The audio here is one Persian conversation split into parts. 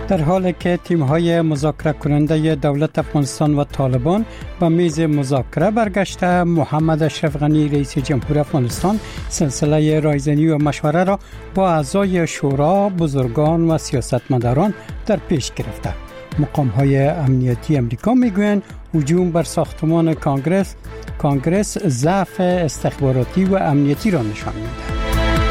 در حالی که تیم‌های مذاکره کننده دولت افغانستان و طالبان به میز مذاکره برگشته، محمد اشرف غنی رئیس جمهور افغانستان سلسله رایزنی و مشوره را با اعضای شورا، بزرگان و سیاستمداران در پیش گرفته. مقام‌های امنیتی امریکا میگویند هجوم بر ساختمان کانگرس ضعف استخباراتی و امنیتی را نشان می‌دهد.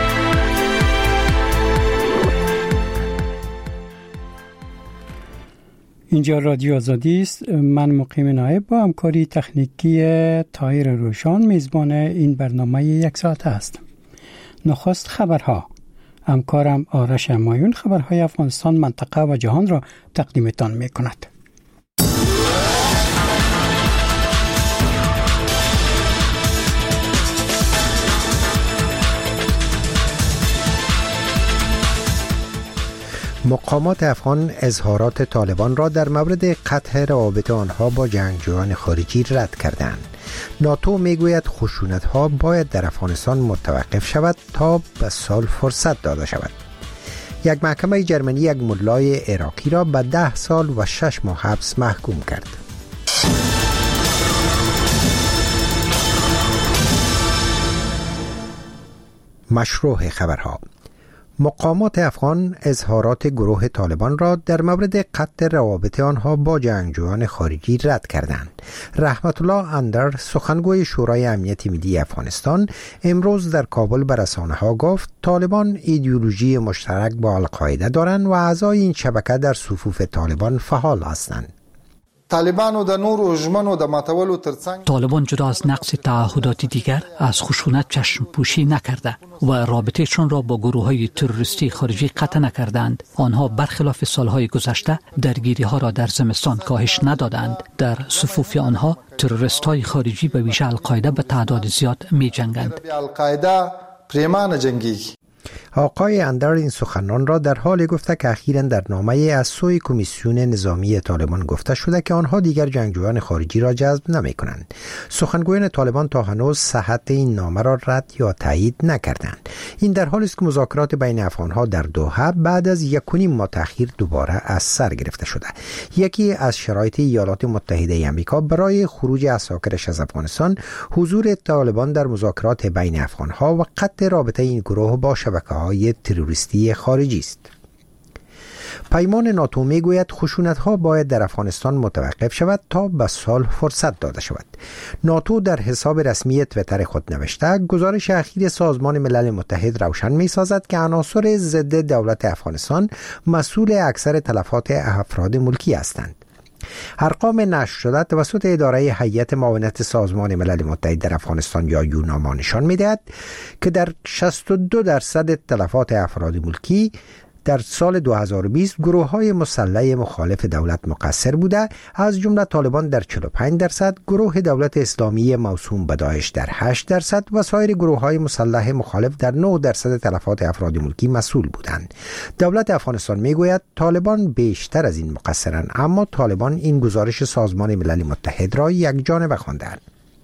اینجا رادیو آزادی است. من مقیم نایب با همکاری تکنیکی طاهر روشان میزبان این برنامه یک ساعته هستم. نخست خبرها. همکارم آرش امایون خبرهای افغانستان، منطقه و جهان را تقدیمتان میکند. مقامات افغان اظهارات طالبان را در مورد قطع روابط آنها با جنگجویان خارجی رد کردند. ناتو میگوید خشونت‌ها باید در افغانستان متوقف شود تا به صلح فرصت داده شود. یک محکمه جرمنی یک ملای عراقی را به 10 سال و 6 ماه حبس محکوم کرد. مشروع خبرها. مقامات افغان اظهارات گروه طالبان را در مورد قطع روابط آنها با جنگجویان خارجی رد کردند. رحمت الله اندر، سخنگوی شورای امنیت ملی افغانستان، امروز در کابل به رسانه‌ها گفت طالبان ایدئولوژی مشترک با القاعده دارند و اعضای این شبکه در صفوف طالبان فعال هستند. طالبان جدا از نقض تعهدات دیگر از خشونت چشم پوشی نکرده و رابطهشان را با گروه‌های تروریستی خارجی قطع نکردند. آنها برخلاف سالهای گذشته درگیری‌ها را در زمستان کاهش ندادند. در صفوف آنها تروریست‌های خارجی به ویژه القاعده به تعداد زیاد می‌جنگند. آقای اندر این سخنان را در حال گفته که اخیراً در نامه از سوی کمیسیون نظامی طالبان گفته شده که آنها دیگر جنگجویان خارجی را جذب نمی کنند. سخنگویان طالبان تا هنوز صحت این نامه را رد یا تایید نکردند. این در حالی است که مذاکرات بین افغانها در دوحه بعد از 1.5 ماه تأخیر دوباره از سر گرفته شده. یکی از شرایط ایالات متحده آمریکا برای خروج عساکرش از افغانستان حضور طالبان در مذاکرات بین افغانها و قطع رابطه این گروه با شبکه‌های تروریستی خارجی است. پیمان ناتو میگوید خشونت‌ها باید در افغانستان متوقف شود تا به صلح فرصت داده شود. ناتو در حساب رسمی توییتر خود نوشته گزارش اخیر سازمان ملل متحد روشن می‌سازد که عناصر ضد دولت افغانستان مسئول اکثر تلفات افراد ملکی هستند. ارقام نشر شده توسط اداره هیئت معاونت سازمان ملل متحد در افغانستان یا یوناما نشان می‌دهد که در 62% تلفات افراد ملکی در سال 2020 گروه‌های مسلح مخالف دولت مقصر بوده، از جمله طالبان در 45%، گروه دولت اسلامی موسوم به داعش در 8% و سایر گروه‌های مسلح مخالف در 9% تلفات افراد ملکی مسئول بودند. دولت افغانستان میگوید طالبان بیشتر از این مقصرند، اما طالبان این گزارش سازمان ملل متحد را یکجانبه خواندند.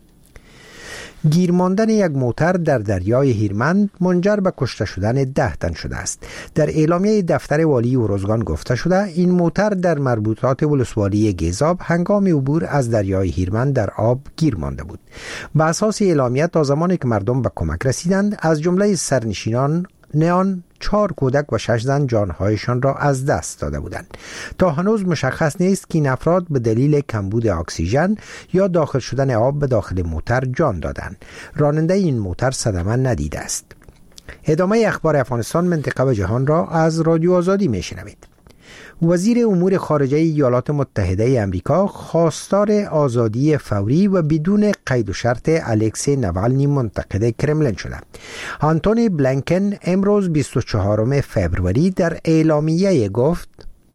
گیر ماندن یک موتر در دریای هیرمند منجر به کشته شدن 10 تن شده است. در اعلامیه دفتر والی اروزگان گفته شده این موتر در مربوطات ولسوالی گیزاب هنگام عبور از دریای هیرمند در آب گیر مانده بود. به اساس اعلامیه تا زمانی که مردم به کمک رسیدند از جمله سرنشینان نیان 4 کودک و 6 زن جانهایشان را از دست داده بودند. تا هنوز مشخص نیست که این افراد به دلیل کمبود اکسیژن یا داخل شدن آب به داخل موتر جان دادند. راننده این موتر صدمه ندیده است. ادامه اخبار افغانستان، منطقه و جهان را از رادیو آزادی میشنوید. وزیر امور خارجه ایالات متحده آمریکا خواستار آزادی فوری و بدون قید و شرط الکسی نوالنی منتقد کرملین شده. آنتونی بلینکن امروز 24 فوریه در اعلامیه گفت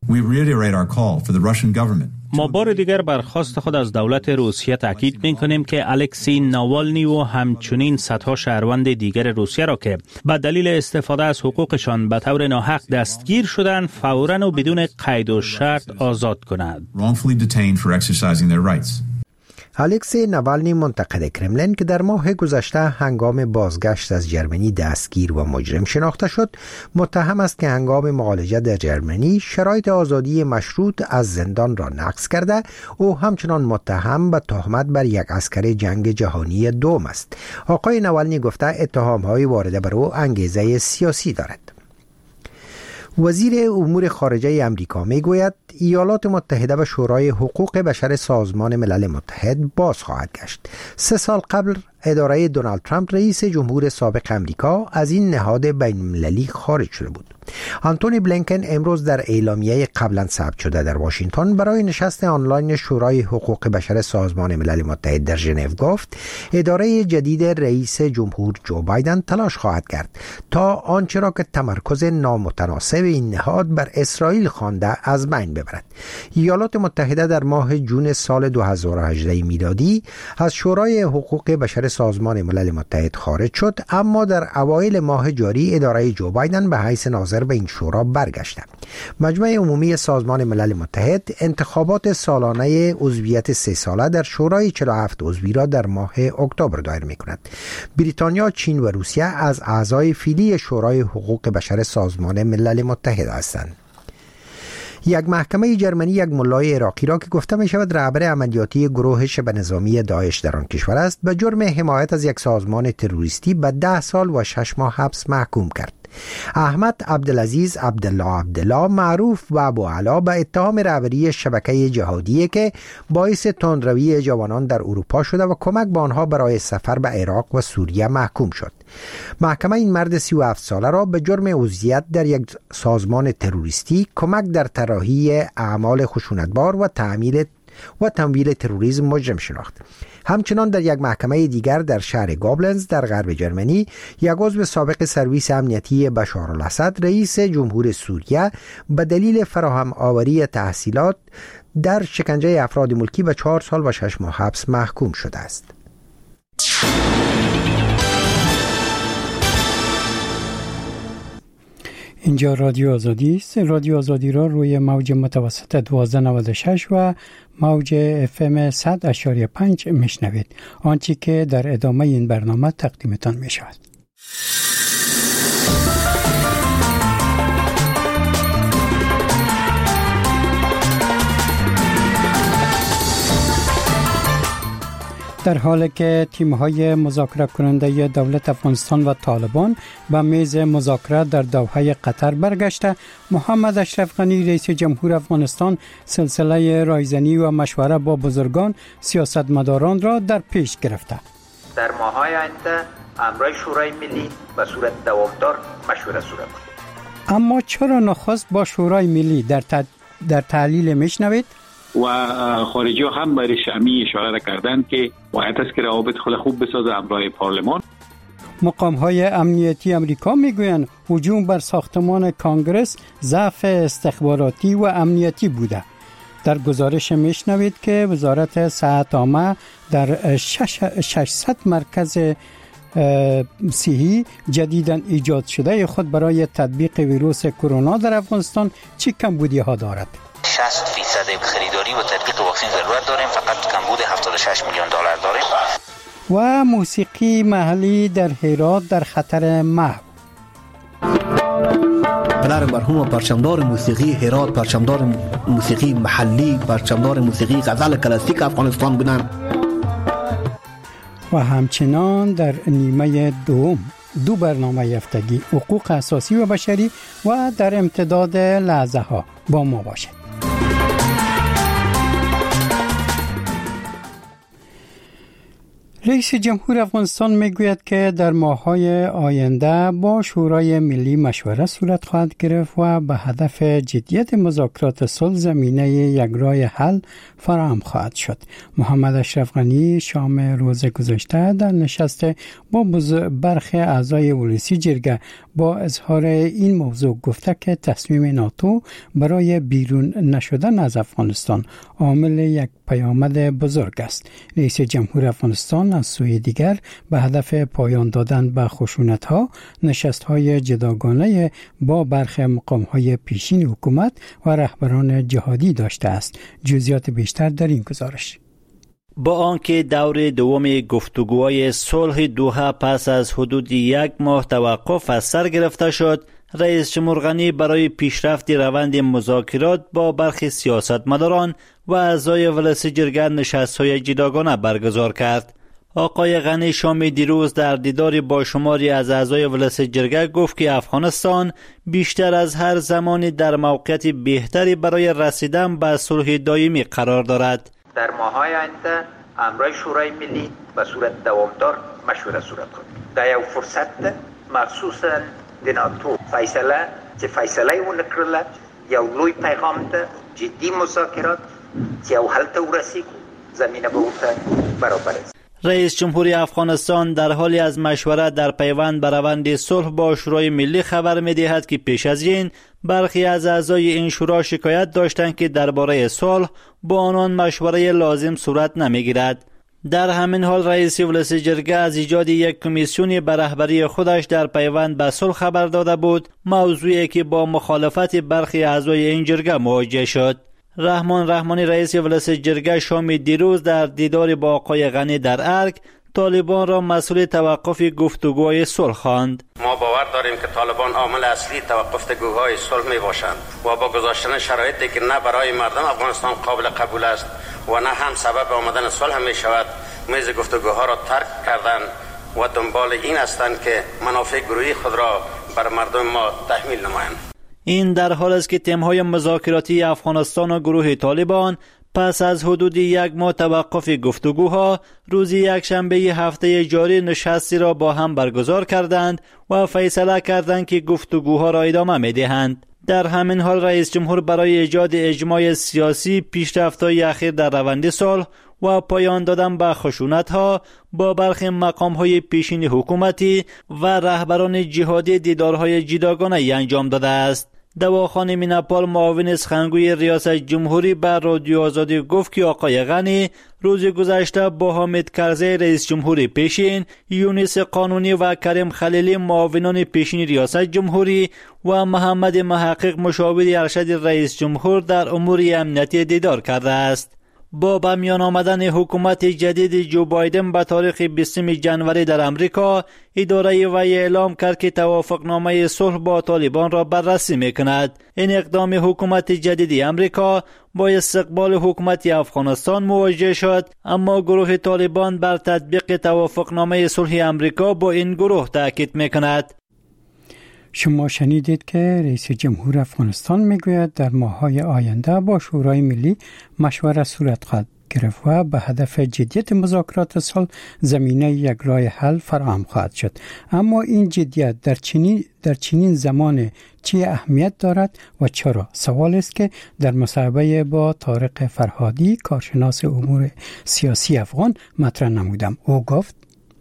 ما بار دیگر برخواست خود از دولت روسیه تاکید می‌کنیم که الکسی ناوالنی و همچنین صدها شهروند دیگر روسیه را که به دلیل استفاده از حقوقشان به طور ناحق دستگیر شدند فوراً و بدون قید و شرط آزاد کنند. الکسی ناوالنی منتقد کرملین که در ماه گذشته هنگام بازگشت از جرمنی دستگیر و مجرم شناخته شد، متهم است که هنگام معالجه در جرمنی شرایط آزادی مشروط از زندان را نقض کرده. او همچنان متهم به تهمت بر یک عسکر جنگ جهانی دوم است. آقای ناوالنی گفته اتهام‌های وارده بر او انگیزه سیاسی دارد. وزیر امور خارجه امریکا میگوید ایالات متحده به شورای حقوق بشر سازمان ملل متحد باز خواهد گشت. 3 سال قبل اداره دونالد ترامپ رئیس جمهور سابق امریکا از این نهاد بین‌المللی خارج شده بود. آنتونی بلینکن امروز در اعلامیه قبلا ثبت شده در واشنگتن برای نشست آنلاین شورای حقوق بشر سازمان ملل متحد در ژنو گفت اداره جدید رئیس جمهور جو بایدن تلاش خواهد کرد تا آنچه را که تمرکز نامتناسب این نهاد بر اسرائیل خوانده از بین ببرد. ایالات متحده در ماه جون سال 2018 میلادی از شورای حقوق بشر سازمان ملل متحد خارج شد، اما در اوایل ماه جاری اداره جو بایدن به حیث ناظر به این شورا برگشته. مجمع عمومی سازمان ملل متحد انتخابات سالانه عضویت 3 ساله در شورای 47 عضوی را در ماه اکتبر دایر می‌کند. بریتانیا، چین و روسیه از اعضای فعلی شورای حقوق بشر سازمان ملل متحد هستند. یک محکمه جرمنی یک ملای عراقی را که گفته می شود رهبر عملیاتی گروه شبه نظامی داعش در آن کشور است به جرم حمایت از یک سازمان تروریستی به 10 سال و 6 ماه حبس محکوم کرد. احمد عبدالعزیز عبدالله معروف و ابو علا به اتهام رهبری شبکه جهادی که باعث تندروی جوانان در اروپا شده و کمک به آنها برای سفر به عراق و سوریه محکوم شد. محکمه این مرد 37 ساله را به جرم عضویت در یک سازمان تروریستی، کمک در طراحی اعمال خشونتبار و تمویل تروریسم مجرم شناخت. همچنان در یک محکمه دیگر در شهر گابلنز در غرب جرمنی، یک عضو سابق سرویس امنیتی بشار الاسد رئیس جمهور سوریه به دلیل فراهم آوری تحصیلات در شکنجه افراد ملکی به 4 سال و 6 ماه حبس محکوم شده است. اینجا رادیو آزادی است. رادیو آزادی را روی موج متوسط 1296 و موج FM 100.5 میشنوید. آنچه که در ادامه این برنامه تقدیمتان می شود. در حالی که تیم‌های مذاکره کننده دولت افغانستان و طالبان به میز مذاکره در دوحه قطر برگشته، محمد اشرف غنی رئیس جمهور افغانستان سلسله رایزنی و مشوره با بزرگان سیاستمداران را در پیش گرفته. در ماه‌های آینده امرای شورای ملی به صورت دوامدار مشوره صورت خواهد. اما چرا نخست با شورای ملی در تحلیل میشنوید؟ و خارجی ها هم برش امی اشاره کردند که باید است که روابط خود خوب بسازه امرای پارلمان. مقام‌های امنیتی امریکا میگویند هجوم بر ساختمان کانگرس ضعف استخباراتی و امنیتی بوده. در گزارش میشنوید که وزارت صحت عامه در 600 مرکز صحی جدیداً ایجاد شده خود برای تطبیق ویروس کرونا در افغانستان چه کمبودی ها دارد؟ 60% خریداری و تطبیق واکسن ضرورت داریم، فقط کمبود 76 میلیون دلار داریم. و موسیقی محلی در هرات در خطر محو. پدر مرحوم پرچمدار موسیقی هرات، پرچمدار موسیقی محلی، پرچمدار موسیقی غزل کلاسیک افغانستان بودند. و همچنان در نیمه دوم 2 برنامه هفتگی حقوق اساسی و بشری و در امتداد لحظه ها با ما باشید. رئیس جمهور افغانستان میگوید که در ماه‌های آینده با شورای ملی مشوره صورت خواهد گرفت و به هدف جدیت مذاکرات صلح زمینه یک راه حل فراهم خواهد شد. محمد اشرف غنی شام روز گذشته در نشست با برخی اعضای ولسی جرگه با اظهار این موضوع گفته که تصمیم ناتو برای بیرون نشدن از افغانستان عامل یک پیامد بزرگ است. رئیس جمهور افغانستان از سوی دیگر به هدف پایان دادن به خشونت‌ها نشست‌های جداگانه با برخی مقام‌های پیشین حکومت و رهبران جهادی داشته است. جزئیات بیشتر در این گزارش. با آنکه دور دوم گفتگوهای صلح دوحه پس از حدود 1 ماه توقف از سر گرفته شد، رئیس جمهور غنی برای پیشرفت روند مذاکرات با برخی سیاستمداران و اعضای ولس جرگه نشست‌های جداگانه برگزار کرد. آقای غنی شام دیروز در دیداری با شماری از اعضای ولس جرگه گفت که افغانستان بیشتر از هر زمانی در موقعیت بهتری برای رسیدن به صلح دائمی قرار دارد. در ماه‌های آینده امرای شورای ملی به صورت دوامدار مشوره صورت خواهد. در یک فرصت مخصوصاً د ناتو فیصله ونکړله یو لوی پیغام ده جدي مذاکرات چې یو حل ته ورسیږي زمینه به ورته برابر است. رئیس جمهوری افغانستان در حالی از مشورت در پیوند به روند صلح با شورای ملی خبر می‌دهد که پیش از این برخی از اعضای این شورا شکایت داشتند که درباره صلح با آنان مشوره لازم صورت نمی‌گیرد. در همین حال رئیس ولس جرگه از ایجاد یک کمیسیونی به رهبری خودش در پیوند به صلح خبر داده بود، موضوعی که با مخالفت برخی اعضای این جرگه مواجه شد. رحمان رحمانی رئیس ولس جرگه شام دیروز در دیدار با آقای غنی در ارگ طالبان را مسئول توقف گفتگوهای صلح خواند. ما باور داریم که طالبان عامل اصلی توقف گفتگوهای صلح می باشند و با گذاشتن شرایطی که نه برای مردم افغانستان قابل قبول است و نه هم سبب آمدن صلح می شود، میز گفتگوها را ترک کردند و دنبال این هستند که منافع گروهی خود را بر مردم ما تحمیل نمایند. این در حال است که تیم‌های مذاکراتی افغانستان و گروه طالبان پس از حدود 1 ماه توقف گفتگوها روز یکشنبه هفته جاری نشستی را با هم برگزار کردند و فیصله کردند که گفتگوها را ادامه می‌دهند. در همین حال رئیس جمهور برای ایجاد اجماع سیاسی، پیشرفت‌های اخیر در روند صلح و پایان دادن به خشونت‌ها با برخی مقام‌های پیشین حکومتی و رهبران جهادی دیدارهای جداگانه انجام داده است. دواخانه میناپال معاون سخنگوی ریاست جمهوری بر رادیو آزادی گفت که آقای غنی روز گذشته با حامد کرزی رئیس جمهوری پیشین، یونس قانونی و کریم خلیلی معاونان پیشین ریاست جمهوری و محمد محقق مشاور ارشد رئیس جمهور در امور امنیتی دیدار کرده است. با به میان آمدن حکومت جدید جو بایدن به تاریخ 20 جنوری در امریکا، اداره وی اعلام کرد که توافقنامه صلح با طالبان را بررسی میکند. این اقدام حکومت جدید امریکا با استقبال حکومت افغانستان مواجه شد، اما گروه طالبان بر تطبیق توافقنامه صلح امریکا با این گروه تاکید میکند. شما شنیدید که رئیس جمهور افغانستان میگوید در ماه‌های آینده با شورای ملی مشوره صورت خواهد گرفت و به هدف جدیت مذاکرات صلح زمینه یک راه حل فراهم خواهد شد. اما این جدیت در چنین زمان چه اهمیت دارد و چرا؟ سوال است که در مصاحبه با طارق فرهادی کارشناس امور سیاسی افغان مطرح نمودم. او گفت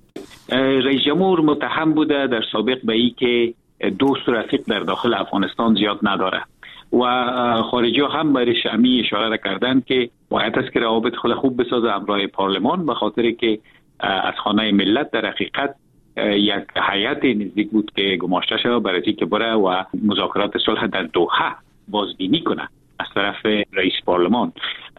رئیس جمهور متهم بوده در سابق به این که دوست و رفیق در داخل افغانستان زیاد نداره و خارجی هم برش امی اشاره کردن که باید است که روابط خود خوب بسازه همراه پارلمان، به خاطر که از خانه ملت در حقیقت یک هیئت نزدیک بود که گماشته شد برای اینکه بره و مذاکرات صلح در دوحه بازبینی کنه از طرف رئیس پارلمان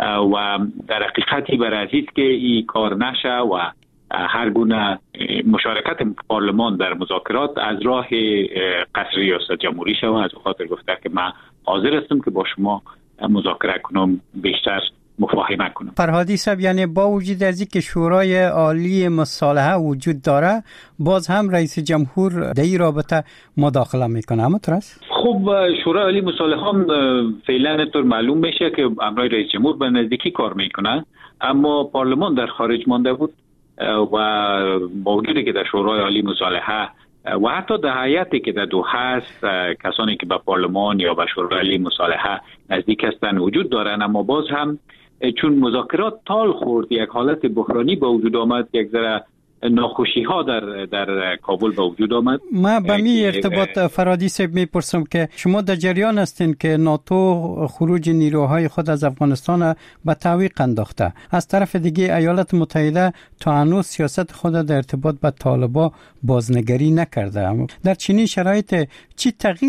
و در حقیقتی برای عزیز که این کار نشه و هر گونه مشارکت پارلمان در مذاکرات از راه قصر ریاست جمهوری شود. از خاطر گفته که من حاضر هستم که با شما مذاکره کنم، بیشتر مفاهمه کنم. فرهادی صاحب، یعنی با وجود از اینکه شورای عالی مصالحه وجود داره، باز هم رئیس جمهور در این رابطه مداخله میکنه، همونطور است؟ خب شورای عالی مصالحه هم فعلا اینطور معلوم میشه که همراه رئیس جمهور به نزدیکی کار میکنه، اما پارلمان در خارج مانده بود و با وجودی که در شورای عالی مصالحه و حتی در هیئتی که در دوحه است کسانی که به پارلمان یا به شورای عالی مصالحه نزدیک هستند وجود دارند، اما باز هم چون مذاکرات طال خورد، یک حالت بحرانی به وجود آمد، یک ذره ناخوشی ها در کابل به وجود آمد. ما به می ارتباط فرهادی صاحب میپرسم که شما در جریان هستین که ناتو خروج نیروهای خود از افغانستان به تعویق انداخته، از طرف دیگه ایالات متحده تا هنوز سیاست خود در ارتباط با طالبان بازنگری نکرده. در چنین شرایط چی تغییر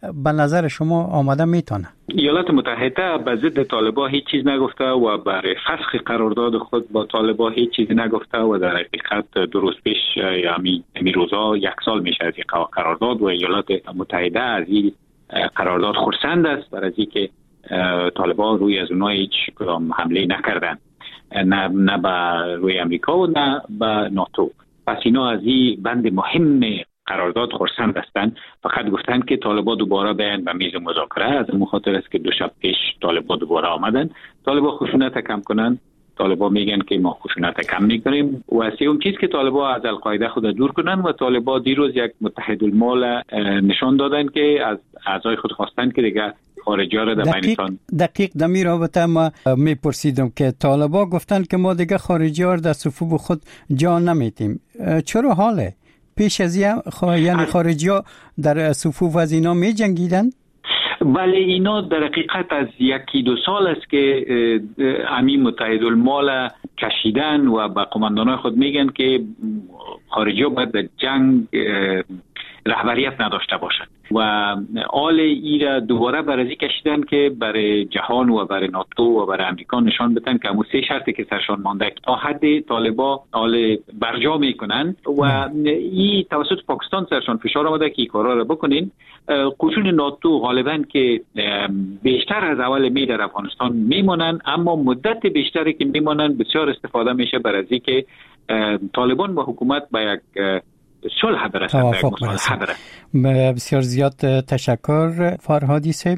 به نظر شما آماده میتونه؟ ایالات متحده به ضد طالبان هیچ چیز نگفته و برای فسخ قرارداد خود با طالبان هیچ چیز نگفته و در حقیقت دو روز پیش یعنی روزا 1 سال میشه از این قرارداد و ایالات متحده از این قرارداد خرسند است برای اینکه طالبان روی از اونها هیچ کدام حمله نکردن، نه به روی امریکا و نه به ناتو. پس اینا از این بند مهم قرارداد خرسند هستند. فقط گفتن که طالبان دوباره بیان به میز مذاکره. از اون خاطر است که 2 شب پیش طالبان دوباره آمدن. طالبان خشونت کم کنن. طالبان میگن که ما خشونت کم میکنیم و سوم چیز که طالبان از القاعده خود دور کنن و طالبان دیروز یک متحدالمال نشان دادن که از اعضای خود خواستن که دیگه خارجی ها را در بینتان دقیق در می رابطه ما میپرسیدم که طالبان گفتن که ما دیگه خارجی ها در صفوف خود جا نمیتیم. چرا حاله؟ پیش از یعنی خارجی ها در صفوف از اینا می جنگیدن؟ بله، اینا در حقیقت از 1-2 سال است که امی متحدالمال کشیدن و با قماندانای خود میگن که خارجی ها باید در جنگ رهبریت نداشته باشند و آل ایرا دوباره برازی کشیدن که برای جهان و برای ناتو و برای امریکا نشان بدن که همون 3 شرطی که سرشان مانده تا حد طالبا آل برجا میکنن و این توسط پاکستان سرشان فشار آمده که این کارا رو بکنین. قشون ناتو غالبا که بیشتر از اول می در افغانستان میمونن، اما مدت بیشتری که میمونن بسیار استفاده میشه برای که طالبان و حکومت با یک صلح برسند. بسیار زیاد تشکر فرهادی صاحب.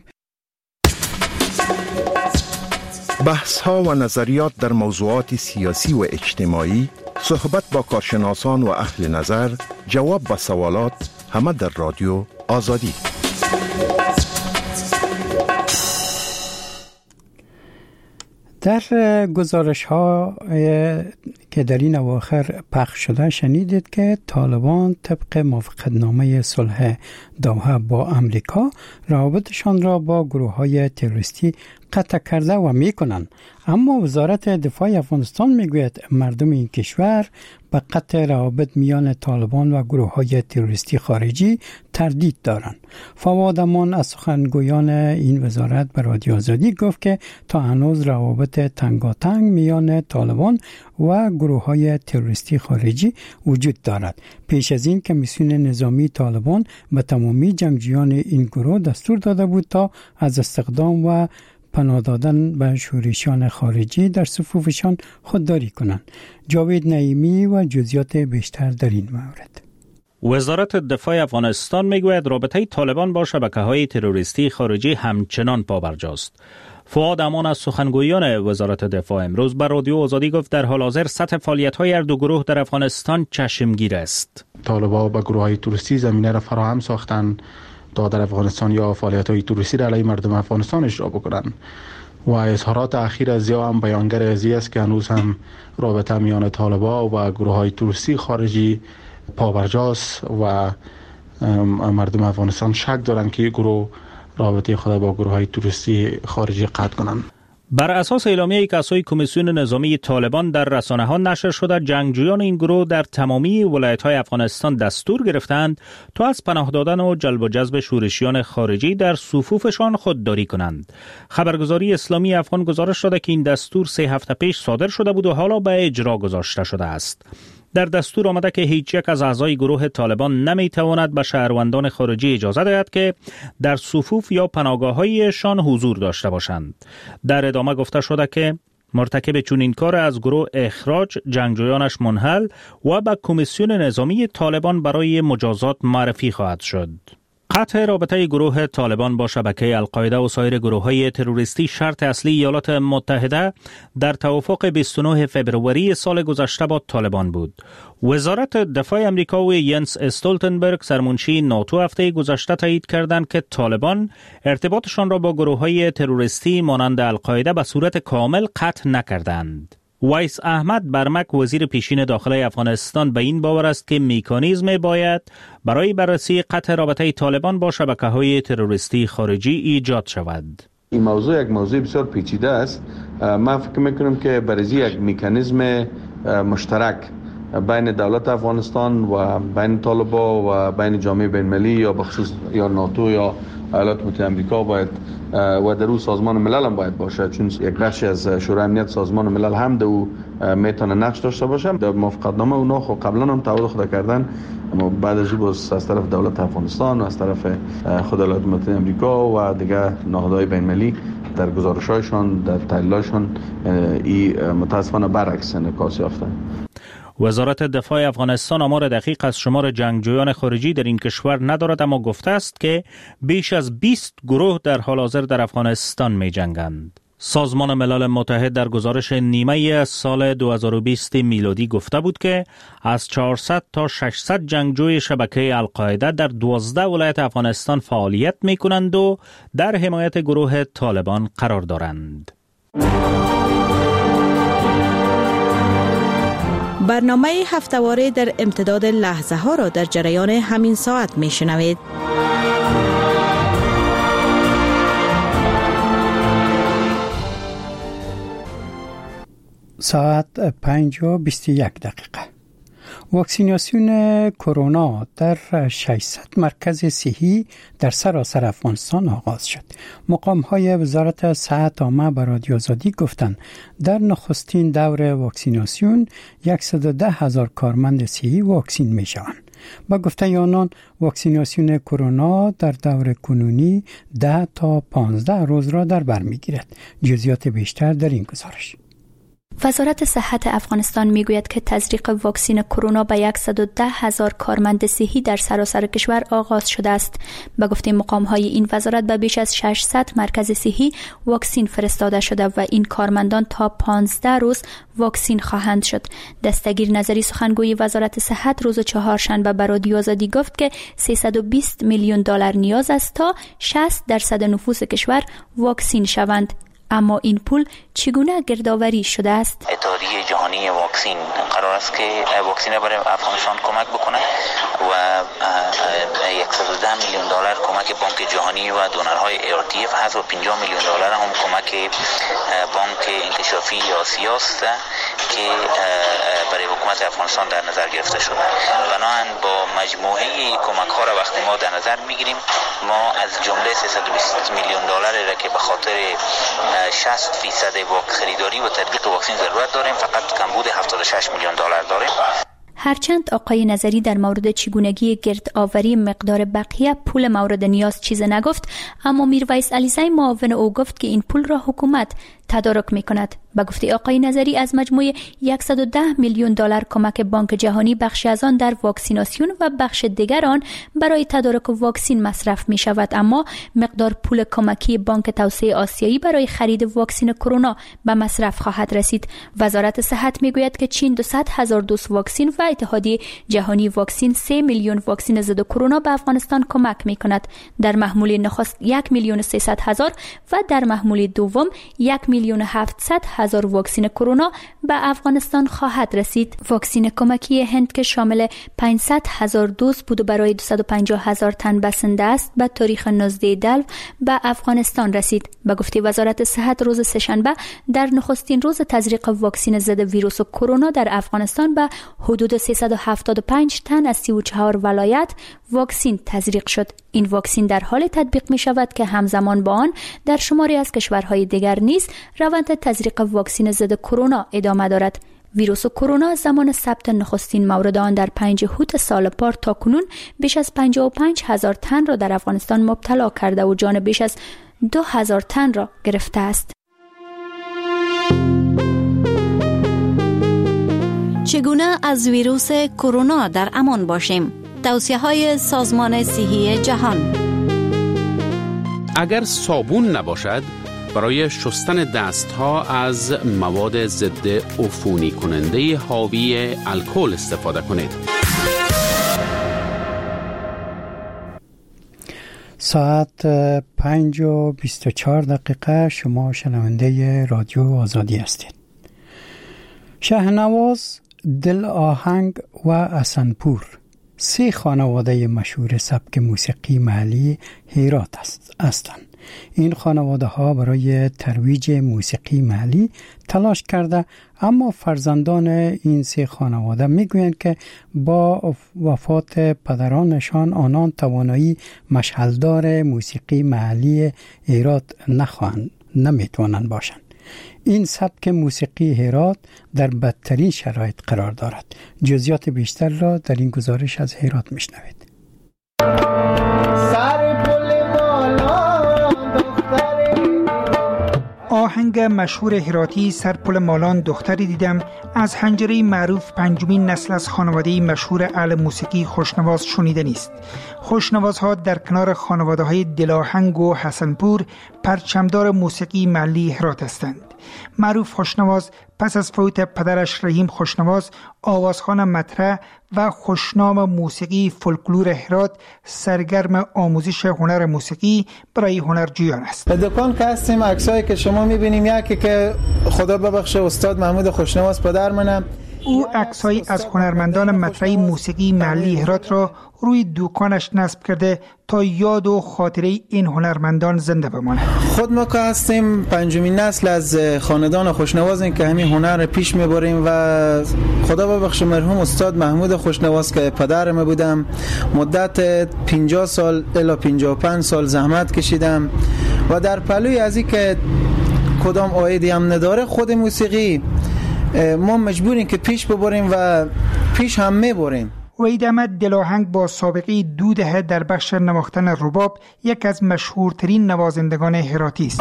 بحث ها و نظریات در موضوعات سیاسی و اجتماعی، صحبت با کارشناسان و اهل نظر، جواب به سوالات، همه در رادیو آزادی. در گزارش ها که در این اواخر پخش شده شنیدید که طالبان طبق موافقتنامه صلح دوحه با امریکا روابطشان را با گروه های تروریستی قطع کرده و میکنند، اما وزارت دفاع افغانستان میگوید مردم این کشور به قطع روابط میان طالبان و گروه های تروریستی خارجی تردید دارند. فواد امان از سخنگویان این وزارت به رادیو آزادی گفت که تا هنوز روابط تنگاتنگ میان طالبان و گروه های تروریستی خارجی وجود دارد. پیش از این کمیسیون نظامی طالبان به تمامی جنگجویان این گروه دستور داده بود تا از استخدام و پناه دادن به شورشیان خارجی در صفوفشان خودداری کنند. جاوید نعیمی و جزئیات بیشتر در این مورد. وزارت دفاع افغانستان میگوید رابطه طالبان با شبکه‌های تروریستی خارجی همچنان پابرجاست. فواد امان از سخنگویان وزارت دفاع امروز بر رادیو آزادی گفت در حال حاضر سطح فعالیت‌های هر دو گروه در افغانستان چشمگیر است. طالبان با گروه‌های تروریستی زمینه را فراهم ساختند تا در افغانستان یا فعالیت‌های تروریستی علیه مردم افغانستان اجرا بکنند و اظهارات اخیر از یا هم بیانگر ازی است که هنوز هم رابطه میان طالبان و گروه‌های تروریستی خارجی پابرجاست و مردم افغانستان شک دارند که گروه رابطه خود با گروه‌های تروریستی خارجی قطع کنند. بر اساس اعلامیه‌ای که از سوی کمیسیون نظامی طالبان در رسانه‌ها نشر شده، جنگجویان این گروه در تمامی ولایت‌های افغانستان دستور گرفتند تا از پناه دادن و جلب و جذب شورشیان خارجی در صفوفشان خودداری کنند. خبرگزاری اسلامی افغان گزارش داده که این دستور 3 هفته پیش صادر شده بود و حالا به اجرا گذاشته شده است. در دستور آمده که هیچ یک از اعضای گروه طالبان نمیتواند به شهروندان خارجی اجازه دهد که در صفوف یا پناهگاه‌هایشان حضور داشته باشند. در ادامه گفته شده که مرتکب چنین کار از گروه اخراج، جنگجویانش منحل و به کمیسیون نظامی طالبان برای مجازات معرفی خواهد شد. قطع رابطه گروه طالبان با شبکه القاعده و سایر گروه‌های تروریستی شرط اصلی ایالات متحده در توافق 29 فوریه سال گذشته با طالبان بود. وزارت دفاع امریکا و ینس استولتنبرگ سرمنشی ناتو هفته گذشته تایید کردند که طالبان ارتباطشان را با گروه‌های تروریستی مانند القاعده به صورت کامل قطع نکردند. ویس احمد برمک وزیر پیشین داخلی افغانستان به این باور است که مکانیزم باید برای بررسی قطع رابطه طالبان با شبکه‌های تروریستی خارجی ایجاد شود. این موضوع یک موضوع بسیار پیچیده است. من فکر میکنم که برای یک مکانیزم مشترک بین دولت افغانستان و بین طالبان و بین جامعه بین‌المللی یا بخصوص یا ناتو یا ایالات متحده آمریکا باید و در اون سازمان ملل هم باید باشه، چون یک بخشی از شورای امنیت سازمان ملل هم دو میتونه نقش داشته باشه. در موافقتنامه اونا خب قبلا هم تعهد خود کردن، اما بعد از این از طرف دولت افغانستان و از طرف خود ایالات متحده آمریکا و دیگر نهادهای بین المللی در گزارش‌هایشان، در تحلیل‌هایشان این متاسفانه برعکس انعکاس یافته. وزارت دفاع افغانستان آمار دقیق از شمار جنگجویان خارجی در این کشور ندارد، اما گفته است که بیش از 20 گروه در حال حاضر در افغانستان می جنگند. سازمان ملل متحد در گزارش نیمه سال 2020 میلادی گفته بود که از 400 تا 600 جنگجوی شبکه القاعده در 12 ولایت افغانستان فعالیت می کنند و در حمایت گروه طالبان قرار دارند. برنامه هفته‌واره در امتداد لحظه ها را در جریان همین ساعت می شنوید. ساعت 5:21. واکسیناسیون کرونا در 600 مرکز صحی در سراسر افغانستان آغاز شد. مقام‌های وزارت صحت عامه به رادیو آزادی گفتند در نخستین دور واکسیناسیون 110,000 کارمند صحی واکسین می‌شوند. با گفته آنان واکسیناسیون کرونا در دور کنونی 10 تا 15 روز را در بر می‌گیرد. جزئیات بیشتر در این گزارش. وزارت صحت افغانستان میگوید که تزریق واکسن کرونا به 110,000 کارمند صحی در سراسر کشور آغاز شده است. به گفته مقام‌های این وزارت به بیش از 600 مرکز صحی واکسن فرستاده شده و این کارمندان تا 15 روز واکسن خواهند شد. دستگیر نظری سخنگوی وزارت صحت روز چهارشنبه به رادیو آزادی گفت که 320 میلیون دلار نیاز است تا 60% نفوس کشور واکسن شوند. اما این پول چگونه گردآوری شده است؟ اتحادیه جهانی واکسن قرار است که واکسن برای افغانستان کمک بکنه و 110 میلیون دلار کمک بانک جهانی و دونرهای ARTF هست و 50 میلیون دلار هم کمک بانک انکشافی آسیا است که برای حکومت افغانستان در نظر گرفته شده. بنابراین با مجموعه کمک ها را وقتی ما در نظر میگیریم، ما از جمله 320 میلیون دلار را که به خاطر 60% خریداری و تطبیق واکسن ضرورت داریم، فقط کمبود 76 میلیون دلار داریم. هرچند آقای نظری در مورد چگونگی گردآوری مقدار بقیه پول مورد نیاز چیز نگفت، اما میرویس علیزی معاون او گفت که این پول را حکومت تدارک می‌کند. به گفته آقای نظری از مجموع 110 میلیون دلار کمک بانک جهانی، بخشی از آن در واکسیناسیون و بخش دیگر آن برای تدارک واکسن مصرف می‌شود، اما مقدار پول کمکی بانک توسعه آسیایی برای خرید واکسن کرونا به مصرف خواهد رسید. وزارت صحت می‌گوید که چین 200,000 دوز واکسن و اتحادیه جهانی واکسن 3 میلیون واکسن ضد کرونا به افغانستان کمک می‌کند. در محموله نخست 1,300,000 و در محموله دوم 1,700,000 واکسن کرونا به افغانستان خواهد رسید. واکسن کمکی هند که شامل 500,000 دوز بود و برای 250,000 تن بسنده است، به تاریخ 19 دلو به افغانستان رسید. به گفته وزارت صحت روز سه‌شنبه در نخستین روز تزریق واکسن ضد ویروس کرونا در افغانستان به حدود 375 تن از 34 ولایت واکسن تزریق شد. این واکسن در حال تطبیق می شود که همزمان با آن در شماری از کشورهای دیگر نیز روند تزریق واکسن ضد کرونا ادامه دارد. ویروس کرونا زمان ثبت نخستین مورد آن در 5 هوت سال پار تا کنون بیش از 55,000 تن را در افغانستان مبتلا کرده و جان بیش از 2,000 تن را گرفته است. چگونه از ویروس کرونا در امان باشیم؟ توصیه‌های سازمان صحی جهان. اگر صابون نباشد، برای شستن دستها از مواد ضد عفونی کننده حاوی الکل استفاده کنید. ساعت 5:24 شما شنونده رادیو آزادی هستید. شهنواز، دل آهنگ و حسنپور 3 خانواده مشهور سبک موسیقی محلی هرات هستند. این خانواده ها برای ترویج موسیقی محلی تلاش کرده، اما فرزندان این سه خانواده میگویند که با وفات پدرانشان آنان توانایی مشعلدار موسیقی محلی هرات نمیتوانند باشند. این سبک موسیقی هرات در بدترین شرایط قرار دارد. جزئیات بیشتر را در این گزارش از هرات میشنوید. آهنگ مشهور هراتی سرپل مالان دختری دیدم از حنجره معروف پنجمین نسل از خانواده مشهور اهل موسیقی خوشنواز شنیده نیست. خوشنوازها در کنار خانواده‌های دلاهنگ و حسنپور پرچمدار موسیقی محلی هرات هستند. معروف خوشنواز پس از فوت پدرش رحیم خوشنواز آوازخوان مطرح و خوشنام موسیقی فولکلور هرات سرگرم آموزش هنر موسیقی برای هنرجویان است. دکان که هستیم عکسایی که شما میبینیم یکی که خدا ببخشه استاد محمود خوشنواز پدر منم. او عکسایی از هنرمندان مطرح موسیقی محلی هرات را روی دکانش نصب کرده تا یاد و خاطره این هنرمندان زنده بماند. خود ما که هستیم پنجمین نسل از خاندان خوشنوازیم که همین هنر پیش میبریم و خدا ببخشه مرحوم استاد محمود خوشنواز که پدر ما بودم مدت 50 سال الی 55 سال زحمت کشیدم و در پلوی از این که کدام عایدی هم نداره خود موسیقی ما مجبوریم که پیش ببریم و پیش هم میبریم. وحید احمد دلاهنگ با سابقه 2 دهه در بخش نواختن رباب یک از مشهورترین نوازندگان هراتی است.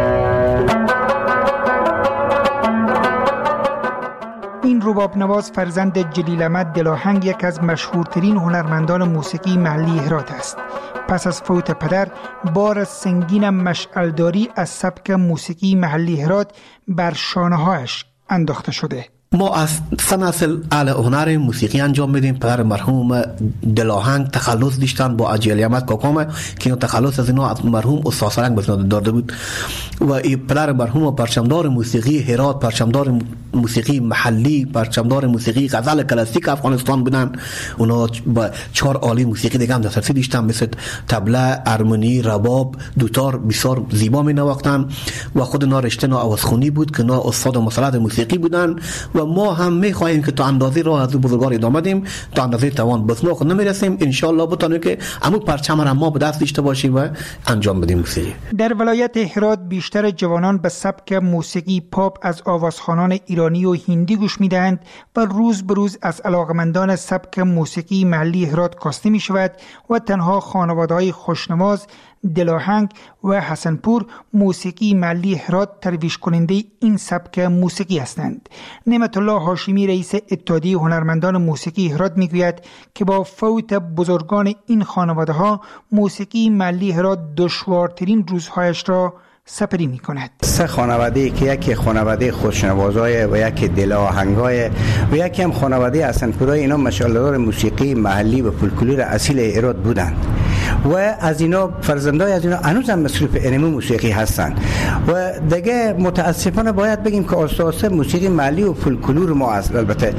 این رباب نواز فرزند جلیل احمد دلاهنگ یک از مشهورترین هنرمندان موسیقی محلی هرات است. پس از فوت پدر بار سنگین مشعلداری از سبک موسیقی محلی هرات بر شانه‌هایش انداخته شده. ما از سنسل اهل هنر موسیقی انجام میدیم. پدر مرحوم دلاهنگ تخلص داشتن با اجیل احمد کاکام که تخلص از اینا از مرحوم استاد سرنگ بسناد داده بود و این پدر مرحوم پرچمدار موسیقی هرات، پرچمدار موسیقی محلی، پرچمدار موسیقی غزل کلاسیک افغانستان بودن. اونا با 4 آله موسیقی دیگه هم دسترسی داشتن مثل طبله، ارمنی، رباب، دوتار بسیار زیبا می نواختن و خود اینا رشته آوازخونی بود که اینا استاد مسلط موسیقی بودن و ما هم می‌خواهیم که تا اندازه راه از بزرگوار ادامه بدیم، تا اندازه توان بس ما خود نمی‌رسیم ان شاء الله بتونیم که همون پرچم را ما به دست داشته باشیم و انجام بدیم موسیقی. در ولایت هرات بیشتر جوانان به سبک موسیقی پاپ از آوازخوانان ایرانی و هندی گوش می‌دهند و روز به روز از علاقمندان سبک موسیقی محلی هرات کاسته می‌شود و تنها خانواده‌های خوشنواز دلاهنگ و حسنپور موسیقی محلی هرات ترویج کننده این سبک موسیقی هستند. نعمت الله هاشمی رئیس اتحادیه هنرمندان موسیقی هرات میگوید که با فوت بزرگان این خانواده ها موسیقی محلی هرات دشوارترین روزهایش را سپری می کند. 3 خانواده که یکی خانواده خوشنوازای و یکی دلاهنگای و یکی هم خانواده حسنپورای اینا مشعلدار موسیقی محلی و فولکلور اصیل هرات بودند و از اینا فرزندای از اینا هنوز هم مصروف انمو موسیقی هستن و دیگه متاسفانه باید بگیم که آساسه موسیقی محلی و فولکلور ما است. البته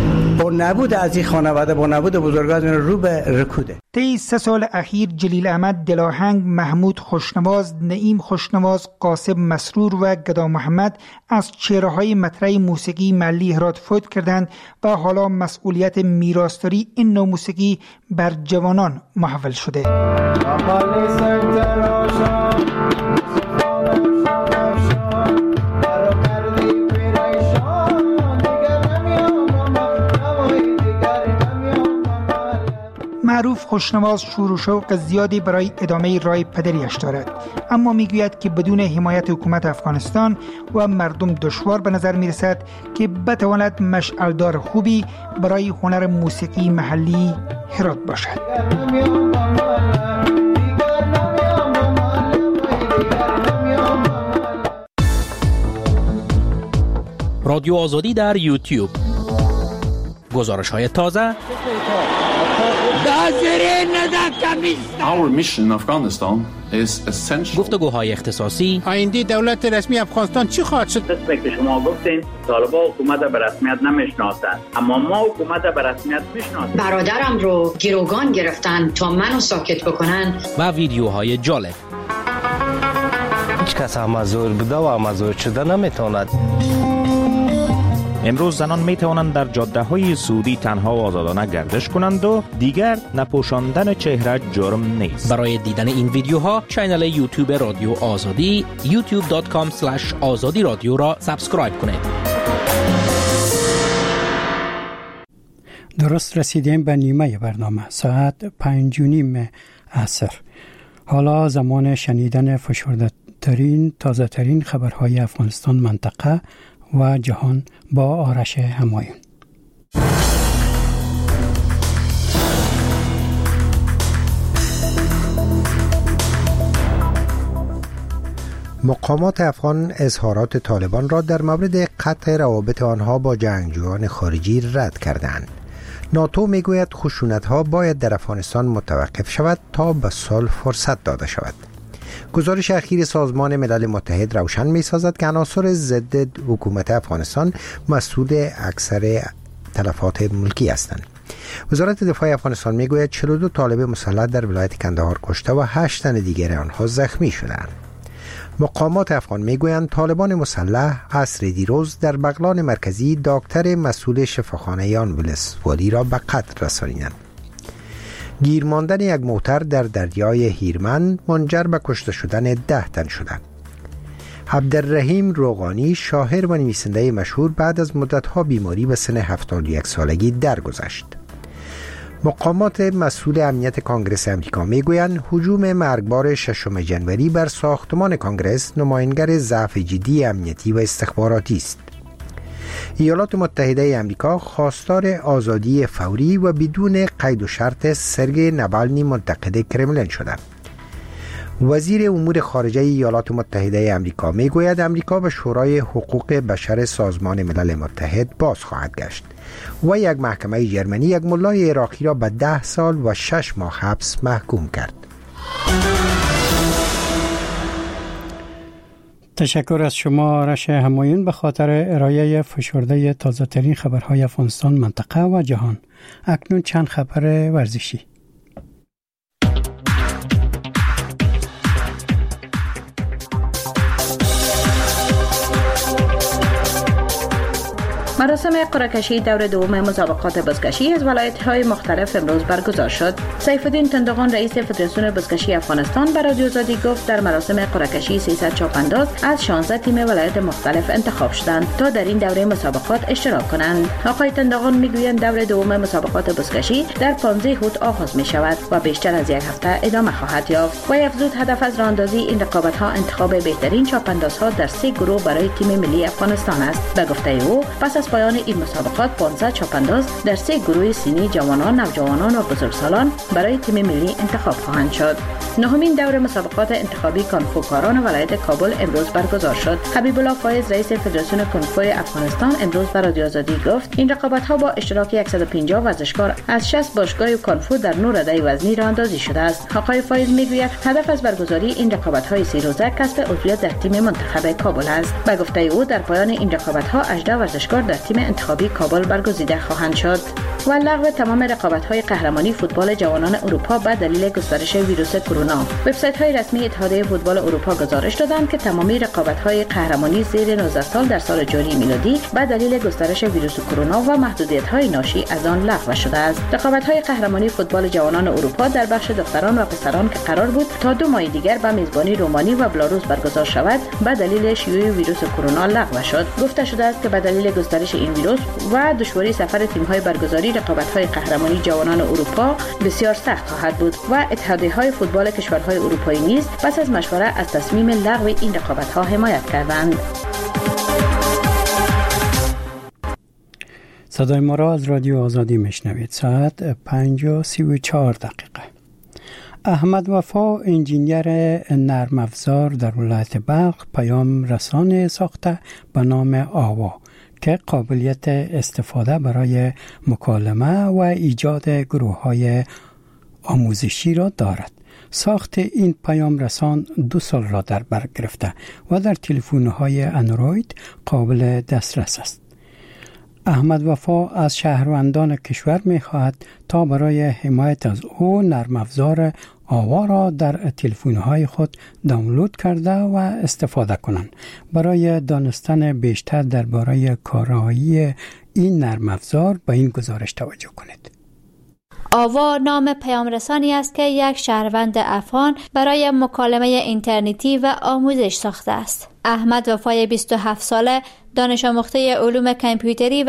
با نبود از این خانواده، با نبود بزرگان رو به رکوده. طی 3 سال اخیر جلیل احمد دلاهنگ، محمود خوشنواز، نعیم خوشنواز، قاسم مسرور و گدا محمد از چهره‌های مطرح موسیقی محلی هرات فوت کردند و حالا مسئولیت میراثداری این نوع موسیقی بر جوانان محول شده. معروف خوشنواز شور و شوق زیادی برای ادامه راه پدریش دارد، اما میگوید که بدون حمایت حکومت افغانستان و مردم دشوار به نظر میرسد که بتواند مشعلدار خوبی برای هنر موسیقی محلی هرات باشد. رادیو آزادی در یوتیوب، گزارش‌های تازه، Our mission in Afghanistan is essential. گفتگوهای اختصاصی. آینده دولت رسمی افغانستان چی خواهد شد؟ مثل که شما گفتین طالبان حکومت به رسمیت نمیشناسند، اما ما حکومت به رسمیت میشناسیم. برادرم رو گروگان گرفتن تا منو ساکت بکنن و ویدیوهای جالب. کس مزور بوده و مزور شده نمیتواند. امروز زنان می توانند در جاده های سعودی تنها و آزادانه گردش کنند و دیگر نپوشاندن چهره جرم نیست. برای دیدن این ویدیوها کانال یوتیوب رادیو آزادی youtube.com/azadi رادیو را سابسکرایب کنید. درست رسیدیم به نیمه برنامه، ساعت 5:30 عصر. حالا زمان شنیدن فشرده ترین تازه ترین خبرهای افغانستان، منطقه و جهان با آرش همایون. مقامات افغان اظهارات طالبان را در مورد قطع روابط آنها با جنگجویان خارجی رد کردند. ناتو میگوید خشونت‌ها باید در افغانستان متوقف شود تا به صلح فرصت داده شود. گزارش اخیر سازمان ملل متحد روشن می‌سازد که عناصر ضد حکومت افغانستان مسئول اکثر تلفات ملکی هستند. وزارت دفاع افغانستان میگوید 42 طالب مسلح در ولایت کندهار کشته و 8 تن دیگر آنها زخمی شدند. مقامات افغان میگویند طالبان مسلح عصر دیروز در بغلان مرکزی دکتر مسئول شفاخانه آن ولسوالی را به قتل رسانیدند. گیر ماندن یک موتر در دریای هیرمند منجر به کشته شدن 10 تن شدند. عبدالرحیم روغانی، شاعر و نویسنده مشهور، بعد از مدت‌ها بیماری به سن 71 سالگی درگذشت. مقامات مسئول امنیت کانگرس امریکا میگویند هجوم مرگبار 6 جنوری بر ساختمان کانگرس نمایانگر ضعف جدی امنیتی و استخباراتی است. ایالات متحده امریکا خواستار آزادی فوری و بدون قید و شرط سرگئی ناوالنی منتقد کرملین شدند. وزیر امور خارجه ایالات متحده امریکا میگوید امریکا به شورای حقوق بشر سازمان ملل متحد باز خواهد گشت و یک محکمه ژرمنی یک ملای عراقی را به 10 سال و 6 ماه حبس محکوم کرد. تشکر از شما آرش همایون به خاطر ارائه فشرده تازه ترین خبرهای افغانستان، منطقه و جهان. اکنون چند خبر ورزشی. مراسم قرعه‌کشی دور دوم مسابقات بزکشی از ولایت‌های مختلف امروز برگزار شد. سیف الدین تندغان رئیس فدراسیون بزکشی افغانستان به رادیو آزادی گفت در مراسم قرعه‌کشی 300 چاپانداز از 16 تیم ولایت مختلف انتخاب شدند تا در این دوره مسابقات اشتراک کنند. آقای تندغان میگویند دور دوم مسابقات بزکشی در 15 هوت آغاز می شود و بیشتر از یک هفته ادامه خواهد یافت. و افزود هدف از راهاندازی این رقابت‌ها انتخاب بهترین چاپاندازها در 3 گروه برای تیم ملی افغانستان است. به گفته او پس از پایان این مسابقات 15 چاپانداز در 3 گروه سینی، جوانان، نوجوانان و بزرگسالان برای تیم ملی انتخاب خواهند شد. نهمین دور مسابقات انتخابی کانفوکاران ولایت کابل امروز برگزار شد. حبیب الله فایز رئیس فدراسیون کنفوی افغانستان امروز به رادیو آزادی گفت این رقابت‌ها با اشتراک 150 ورزشکار از 60 باشگاه کانفو در 9 رده وزنی راهاندازی شده است. آقای فایز میگوید هدف از برگزاری این رقابت‌های 3 روزه کسب عضویت در تیم منتخب کابل است. به گفته او در پایان این رقابت‌ها 18 ورزشکار در تیم انتخابی کابل برگزیده خواهند شد. و لغو تمام رقابت‌های قهرمانی فوتبال جوانان اروپا به دلیل گسترش ویروس کرونا. وبسایت‌های رسمی اتحادیه فوتبال اروپا گزارش دادند که تمامی رقابت‌های قهرمانی زیر 19 سال در سال جاری میلادی به دلیل گسترش ویروس کرونا و محدودیت‌های ناشی از آن لغو شده است. رقابت‌های قهرمانی فوتبال جوانان اروپا در بخش دختران و پسران که قرار بود تا 2 ماه دیگر به میزبانی رومانی و بلاروس برگزار شود به دلیل شیوع ویروس کرونا لغو شد. گفته شده است که به دلیل گسترش این ویروس و دشواری سفر تیم‌های برگزاری رقابت‌های قهرمانی جوانان اروپا بسیار سخت خواهد بود و اتحادیه‌های فوتبال کشورهای اروپایی نیز پس از مشوره از تصمیم لغو این رقابت‌ها حمایت کردند. صدای ما را از رادیو آزادی میشنوید. ساعت 5:34. احمد وفا انجینیر نرم افزار در ولایت بلخ پیام رسان ساخته به نام آوا که قابلیت استفاده برای مکالمه و ایجاد گروه‌های آموزشی را دارد. ساخت این پیام رسان 2 سال را در بر گرفته و در تلفن‌های اندروید قابل دسترس است. احمد وفا از شهروندان کشور می‌خواهد تا برای حمایت از او نرم افزار آوا را در تلفن‌های خود دانلود کرده و استفاده کنند. برای دانستن بیشتر درباره کارایی این نرم افزار به این گزارش توجه کنید. آوا نام پیامرسانی است که یک شهروند افغان برای مکالمه اینترنتی و آموزش ساخته است. احمد وفای 27 ساله دانش آموخته علوم کامپیوتری و